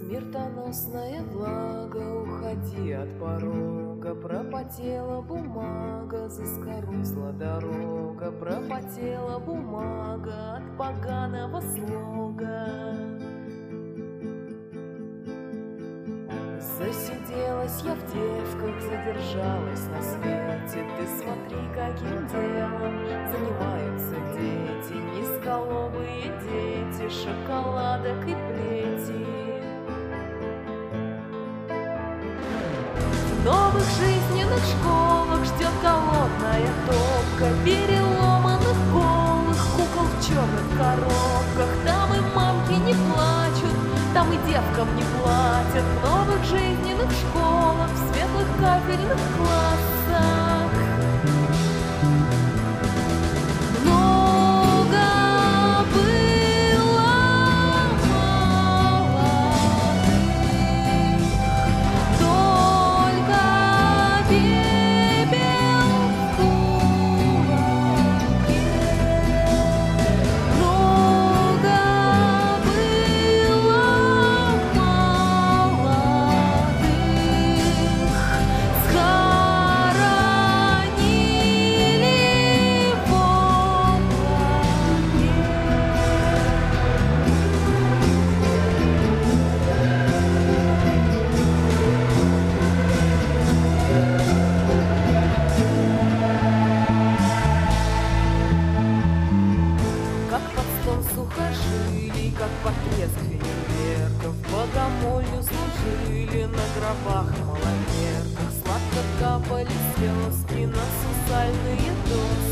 Смертоносная влага, уходи от порога, пропотела бумага, заскорузла дорога, пропотела бумага от поганого слога. Засиделась я в девках, задержалась на свете. Ты смотри, каким делом занимаются дети, низколобые дети, шоколадок и плети. В новых жизненных школах ждет голодная топка переломанных голых кукол в черных коробках. Там и мамки не плачут, там и девкам не платят. В новых жизненных школах, в светлых кафельных классах. Много было молодых, только пепел в кулаке. Много было молодых, схоронили в облаке. Как под стол сухожилий, как потреск фейерверков, богомолью служили на гробах маловерках. Сладко капали слезки на сусальные доски.